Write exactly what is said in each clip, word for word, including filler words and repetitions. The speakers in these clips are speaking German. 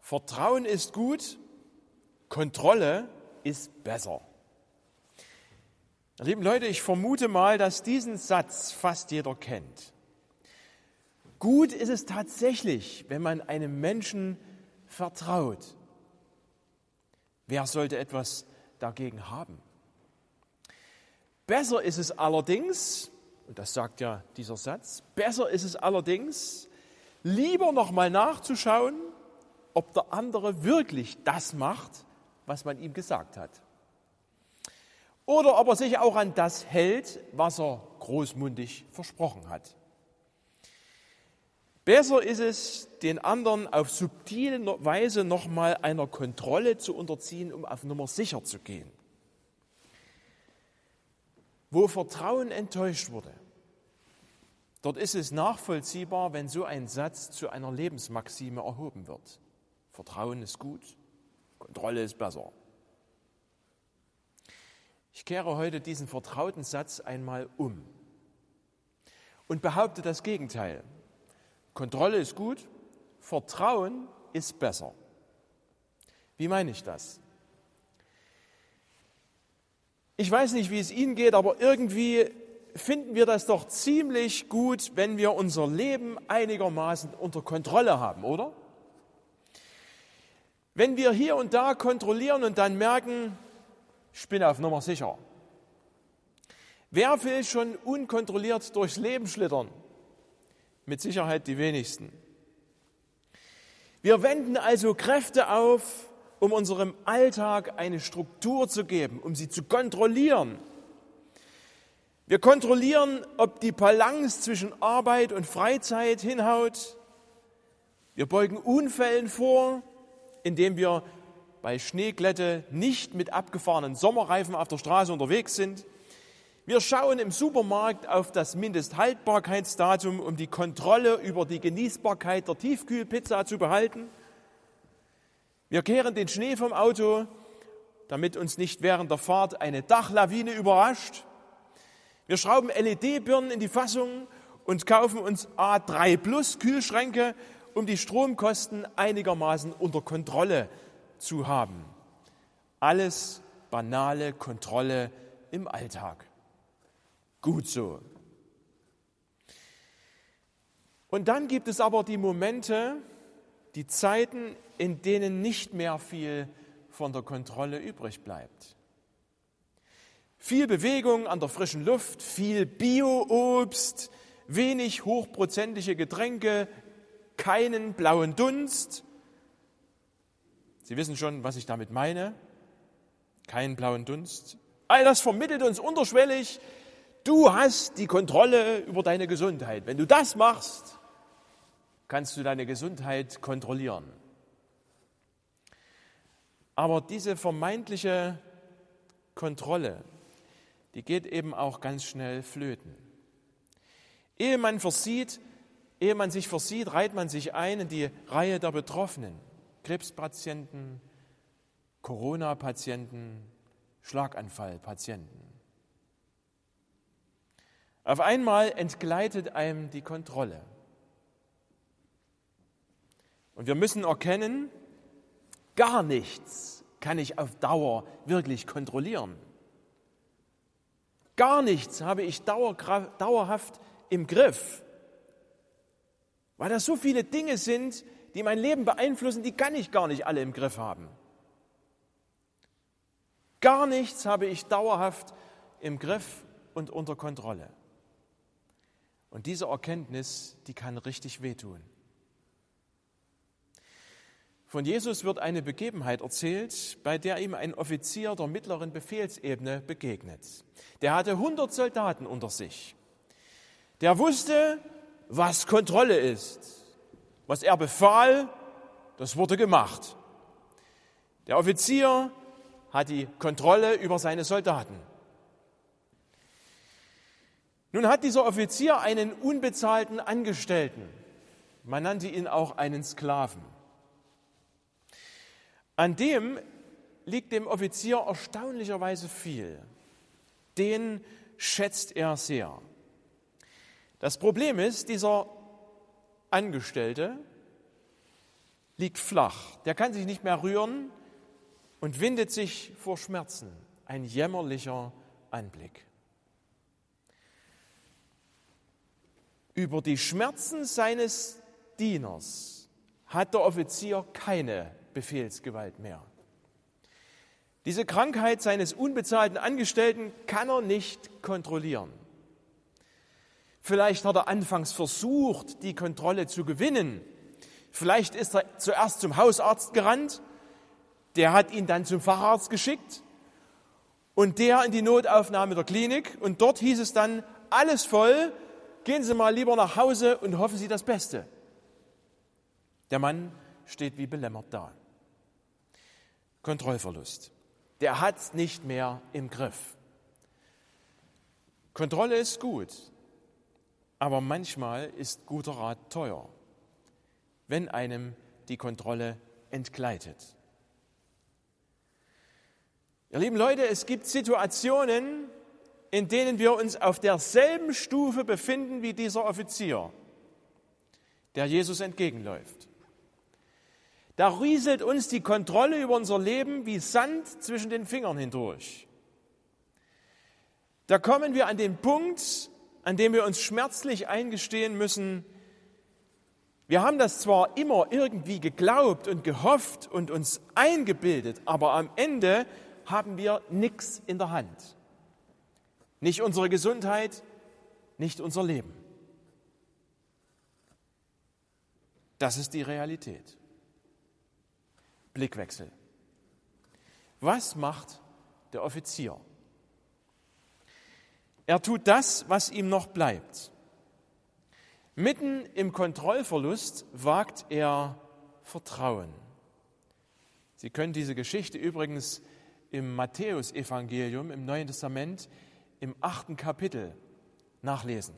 Vertrauen ist gut, Kontrolle ist besser. Liebe Leute, ich vermute mal, dass diesen Satz fast jeder kennt. Gut ist es tatsächlich, wenn man einem Menschen vertraut. Wer sollte etwas dagegen haben? Besser ist es allerdings, und das sagt ja dieser Satz, besser ist es allerdings, lieber nochmal nachzuschauen, ob der andere wirklich das macht, was man ihm gesagt hat. Oder ob er sich auch an das hält, was er großmundig versprochen hat. Besser ist es, den anderen auf subtile Weise nochmal einer Kontrolle zu unterziehen, um auf Nummer sicher zu gehen. Wo Vertrauen enttäuscht wurde, dort ist es nachvollziehbar, wenn so ein Satz zu einer Lebensmaxime erhoben wird. Vertrauen ist gut, Kontrolle ist besser. Ich kehre heute diesen vertrauten Satz einmal um und behaupte das Gegenteil. Kontrolle ist gut, Vertrauen ist besser. Wie meine ich das? Ich weiß nicht, wie es Ihnen geht, aber irgendwie finden wir das doch ziemlich gut, wenn wir unser Leben einigermaßen unter Kontrolle haben, oder? Wenn wir hier und da kontrollieren und dann merken, ich bin auf Nummer sicher. Wer will schon unkontrolliert durchs Leben schlittern? Mit Sicherheit die wenigsten. Wir wenden also Kräfte auf, um unserem Alltag eine Struktur zu geben, um sie zu kontrollieren. Wir kontrollieren, ob die Balance zwischen Arbeit und Freizeit hinhaut. Wir beugen Unfällen vor, indem wir bei Schneeglätte nicht mit abgefahrenen Sommerreifen auf der Straße unterwegs sind. Wir schauen im Supermarkt auf das Mindesthaltbarkeitsdatum, um die Kontrolle über die Genießbarkeit der Tiefkühlpizza zu behalten. Wir kehren den Schnee vom Auto, damit uns nicht während der Fahrt eine Dachlawine überrascht. Wir schrauben L E D-Birnen in die Fassung und kaufen uns A drei Plus Kühlschränke, um die Stromkosten einigermaßen unter Kontrolle zu haben. Alles banale Kontrolle im Alltag. Gut so. Und dann gibt es aber die Momente, die Zeiten, in denen nicht mehr viel von der Kontrolle übrig bleibt. Viel Bewegung an der frischen Luft, viel Bio-Obst, wenig hochprozentige Getränke, keinen blauen Dunst. Sie wissen schon, was ich damit meine. Keinen blauen Dunst. All das vermittelt uns unterschwellig, du hast die Kontrolle über deine Gesundheit. Wenn du das machst, kannst du deine Gesundheit kontrollieren. Aber diese vermeintliche Kontrolle, die geht eben auch ganz schnell flöten. Ehe man versieht, ehe man sich versieht, reiht man sich ein in die Reihe der Betroffenen. Krebspatienten, Corona-Patienten, Schlaganfallpatienten. Auf einmal entgleitet einem die Kontrolle. Und wir müssen erkennen, gar nichts kann ich auf Dauer wirklich kontrollieren. Gar nichts habe ich dauerhaft im Griff, weil das so viele Dinge sind, die mein Leben beeinflussen, die kann ich gar nicht alle im Griff haben. Gar nichts habe ich dauerhaft im Griff und unter Kontrolle. Und diese Erkenntnis, die kann richtig wehtun. Von Jesus wird eine Begebenheit erzählt, bei der ihm ein Offizier der mittleren Befehlsebene begegnet. Der hatte hundert Soldaten unter sich. Der wusste, was Kontrolle ist. Was er befahl, das wurde gemacht. Der Offizier hat die Kontrolle über seine Soldaten. Nun hat dieser Offizier einen unbezahlten Angestellten. Man nannte ihn auch einen Sklaven. An dem liegt dem Offizier erstaunlicherweise viel. Den schätzt er sehr. Das Problem ist, dieser Angestellte, liegt flach, der kann sich nicht mehr rühren und windet sich vor Schmerzen. Ein jämmerlicher Anblick. Über die Schmerzen seines Dieners hat der Offizier keine Befehlsgewalt mehr. Diese Krankheit seines unbezahlten Angestellten kann er nicht kontrollieren. Vielleicht hat er anfangs versucht, die Kontrolle zu gewinnen. Vielleicht ist er zuerst zum Hausarzt gerannt, der hat ihn dann zum Facharzt geschickt und der in die Notaufnahme der Klinik. Und dort hieß es dann, alles voll, gehen Sie mal lieber nach Hause und hoffen Sie das Beste. Der Mann steht wie belämmert da. Kontrollverlust. Der hat es nicht mehr im Griff. Kontrolle ist gut, aber manchmal ist guter Rat teuer, wenn einem die Kontrolle entgleitet. Ihr lieben Leute, es gibt Situationen, in denen wir uns auf derselben Stufe befinden wie dieser Offizier, der Jesus entgegenläuft. Da rieselt uns die Kontrolle über unser Leben wie Sand zwischen den Fingern hindurch. Da kommen wir an den Punkt, an dem wir uns schmerzlich eingestehen müssen, wir haben das zwar immer irgendwie geglaubt und gehofft und uns eingebildet, aber am Ende haben wir nichts in der Hand. Nicht unsere Gesundheit, nicht unser Leben. Das ist die Realität. Blickwechsel. Was macht der Offizier? Er tut das, was ihm noch bleibt. Mitten im Kontrollverlust wagt er Vertrauen. Sie können diese Geschichte übrigens im Matthäusevangelium im Neuen Testament im achten Kapitel nachlesen.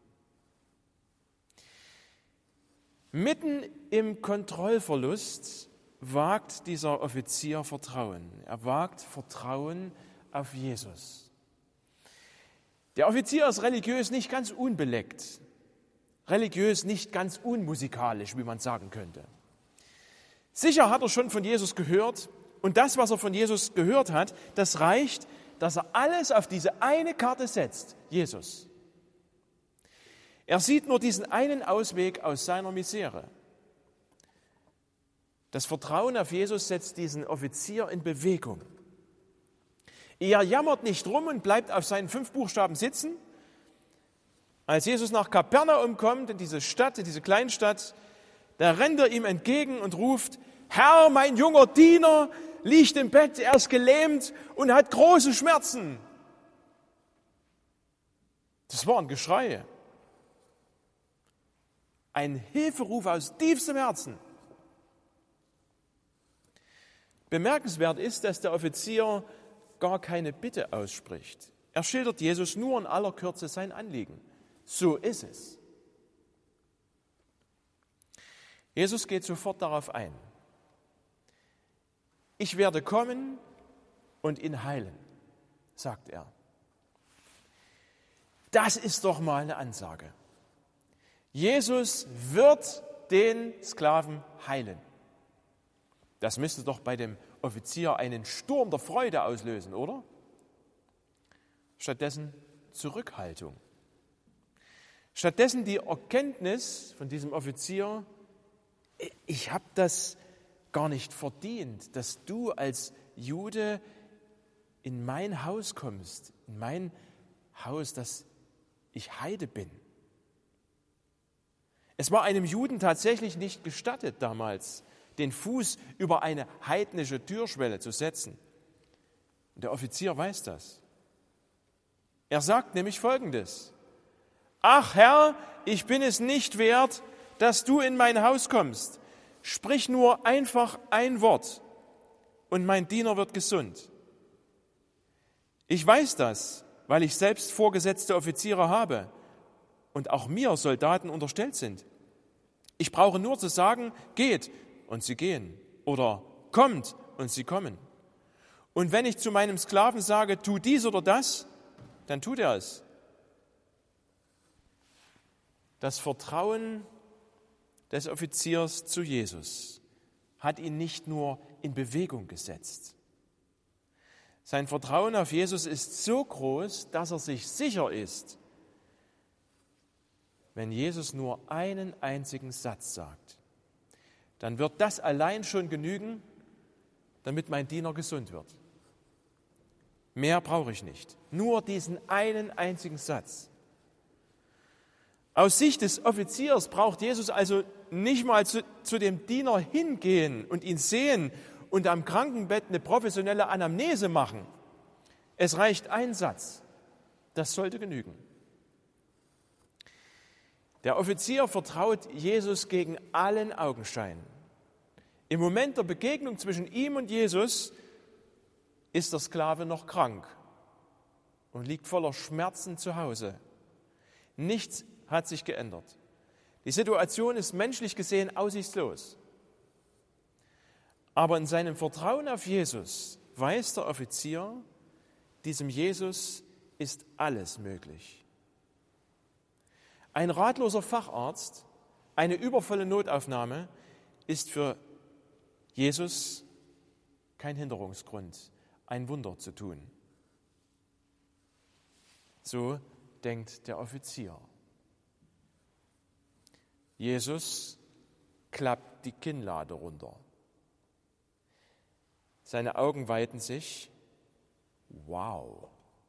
Mitten im Kontrollverlust wagt dieser Offizier Vertrauen. Er wagt Vertrauen auf Jesus. Der Offizier ist religiös nicht ganz unbeleckt, religiös nicht ganz unmusikalisch, wie man sagen könnte. Sicher hat er schon von Jesus gehört und das, was er von Jesus gehört hat, das reicht, dass er alles auf diese eine Karte setzt, Jesus. Er sieht nur diesen einen Ausweg aus seiner Misere. Das Vertrauen auf Jesus setzt diesen Offizier in Bewegung. Er jammert nicht rum und bleibt auf seinen fünf Buchstaben sitzen. Als Jesus nach Kapernaum kommt, in diese Stadt, in diese Kleinstadt, da rennt er ihm entgegen und ruft, Herr, mein junger Diener liegt im Bett, er ist gelähmt und hat große Schmerzen. Das war ein Geschrei. Ein Hilferuf aus tiefstem Herzen. Bemerkenswert ist, dass der Offizier gar keine Bitte ausspricht. Er schildert Jesus nur in aller Kürze sein Anliegen. So ist es. Jesus geht sofort darauf ein. Ich werde kommen und ihn heilen, sagt er. Das ist doch mal eine Ansage. Jesus wird den Sklaven heilen. Das müsste doch bei dem Offizier einen Sturm der Freude auslösen, oder? Stattdessen Zurückhaltung. Stattdessen die Erkenntnis von diesem Offizier, ich habe das gar nicht verdient, dass du als Jude in mein Haus kommst, in mein Haus, dass ich Heide bin. Es war einem Juden tatsächlich nicht gestattet damals, den Fuß über eine heidnische Türschwelle zu setzen. Und der Offizier weiß das. Er sagt nämlich Folgendes: Ach Herr, ich bin es nicht wert, dass du in mein Haus kommst. Sprich nur einfach ein Wort und mein Diener wird gesund. Ich weiß das, weil ich selbst vorgesetzte Offiziere habe und auch mir Soldaten unterstellt sind. Ich brauche nur zu sagen, geht, und sie gehen, oder kommt, und sie kommen. Und wenn ich zu meinem Sklaven sage, tu dies oder das, dann tut er es. Das Vertrauen des Offiziers zu Jesus hat ihn nicht nur in Bewegung gesetzt. Sein Vertrauen auf Jesus ist so groß, dass er sich sicher ist, wenn Jesus nur einen einzigen Satz sagt, dann wird das allein schon genügen, damit mein Diener gesund wird. Mehr brauche ich nicht. Nur diesen einen einzigen Satz. Aus Sicht des Offiziers braucht Jesus also nicht mal zu, zu dem Diener hingehen und ihn sehen und am Krankenbett eine professionelle Anamnese machen. Es reicht ein Satz. Das sollte genügen. Der Offizier vertraut Jesus gegen allen Augenschein. Im Moment der Begegnung zwischen ihm und Jesus ist der Sklave noch krank und liegt voller Schmerzen zu Hause. Nichts hat sich geändert. Die Situation ist menschlich gesehen aussichtslos. Aber in seinem Vertrauen auf Jesus weiß der Offizier, diesem Jesus ist alles möglich. Ein ratloser Facharzt, eine übervolle Notaufnahme ist für Jesus kein Hinderungsgrund, ein Wunder zu tun. So denkt der Offizier. Jesus klappt die Kinnlade runter. Seine Augen weiten sich. Wow!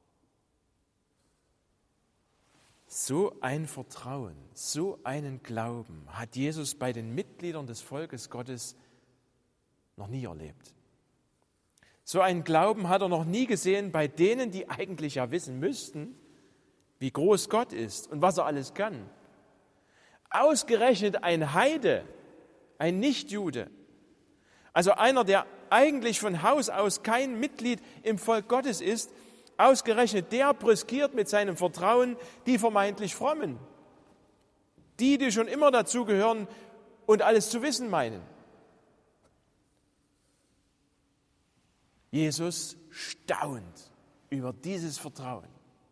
So ein Vertrauen, so einen Glauben hat Jesus bei den Mitgliedern des Volkes Gottes noch nie erlebt. So einen Glauben hat er noch nie gesehen bei denen, die eigentlich ja wissen müssten, wie groß Gott ist und was er alles kann. Ausgerechnet ein Heide, ein Nichtjude, also einer, der eigentlich von Haus aus kein Mitglied im Volk Gottes ist, ausgerechnet der brüskiert mit seinem Vertrauen die vermeintlich Frommen, die, die schon immer dazugehören und alles zu wissen meinen. Jesus staunt über dieses Vertrauen.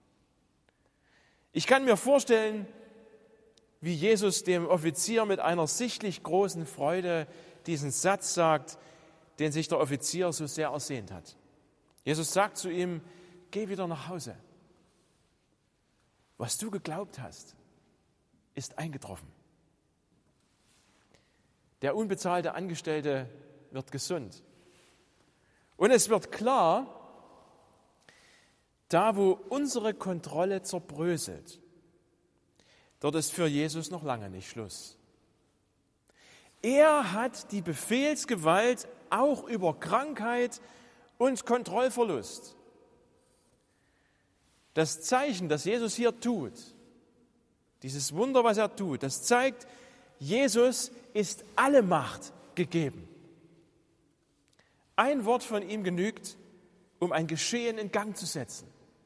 Ich kann mir vorstellen, wie Jesus dem Offizier mit einer sichtlich großen Freude diesen Satz sagt, den sich der Offizier so sehr ersehnt hat. Jesus sagt zu ihm: Geh wieder nach Hause. Was du geglaubt hast, ist eingetroffen. Der unbezahlte Angestellte wird gesund. Und es wird klar, da wo unsere Kontrolle zerbröselt, dort ist für Jesus noch lange nicht Schluss. Er hat die Befehlsgewalt auch über Krankheit und Kontrollverlust. Das Zeichen, das Jesus hier tut, dieses Wunder, was er tut, das zeigt, Jesus ist alle Macht gegeben. Ein Wort von ihm genügt, um ein Geschehen in Gang zu setzen.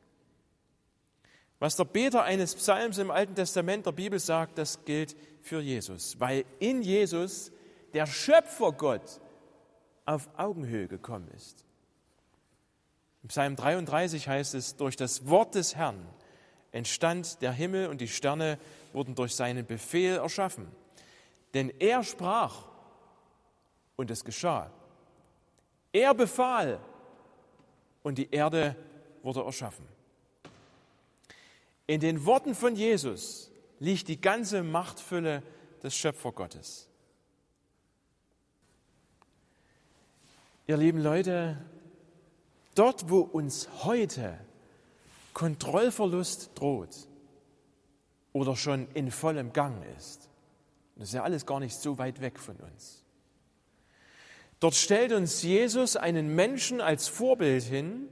Was der Beter eines Psalms im Alten Testament der Bibel sagt, das gilt für Jesus, weil in Jesus der Schöpfergott auf Augenhöhe gekommen ist. Im Psalm dreiunddreißig heißt es: Durch das Wort des Herrn entstand der Himmel und die Sterne wurden durch seinen Befehl erschaffen. Denn er sprach und es geschah. Er befahl und die Erde wurde erschaffen. In den Worten von Jesus liegt die ganze Machtfülle des Schöpfergottes. Ihr lieben Leute, dort, wo uns heute Kontrollverlust droht oder schon in vollem Gang ist, das ist ja alles gar nicht so weit weg von uns, dort stellt uns Jesus einen Menschen als Vorbild hin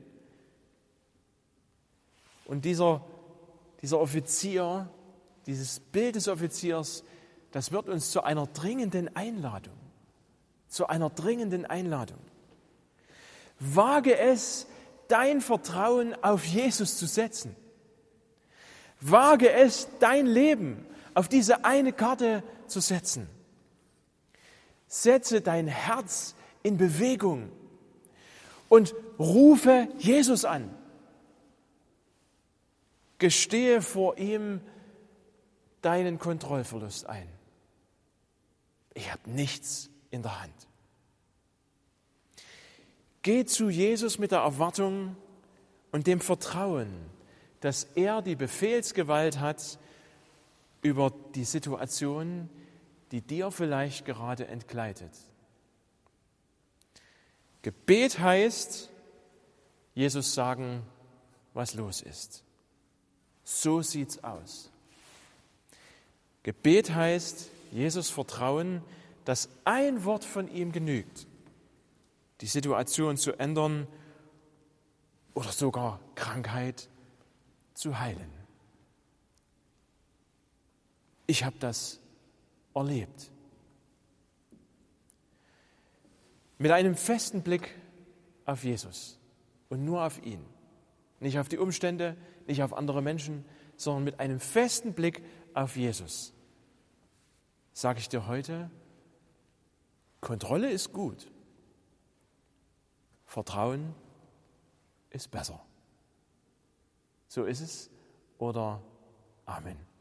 und dieser, dieser Offizier, dieses Bild des Offiziers, das wird uns zu einer dringenden Einladung, zu einer dringenden Einladung. Wage es, dein Vertrauen auf Jesus zu setzen. Wage es, dein Leben auf diese eine Karte zu setzen. Setze dein Herz in Bewegung und rufe Jesus an. Gestehe vor ihm deinen Kontrollverlust ein. Ich habe nichts in der Hand. Geh zu Jesus mit der Erwartung und dem Vertrauen, dass er die Befehlsgewalt hat über die Situation, die dir vielleicht gerade entgleitet. Gebet heißt, Jesus sagen, was los ist. So sieht's aus. Gebet heißt, Jesus vertrauen, dass ein Wort von ihm genügt, die Situation zu ändern oder sogar Krankheit zu heilen. Ich habe das erlebt. Mit einem festen Blick auf Jesus und nur auf ihn. Nicht auf die Umstände, nicht auf andere Menschen, sondern mit einem festen Blick auf Jesus. Sage ich dir heute, Kontrolle ist gut. Vertrauen ist besser. So ist es oder Amen.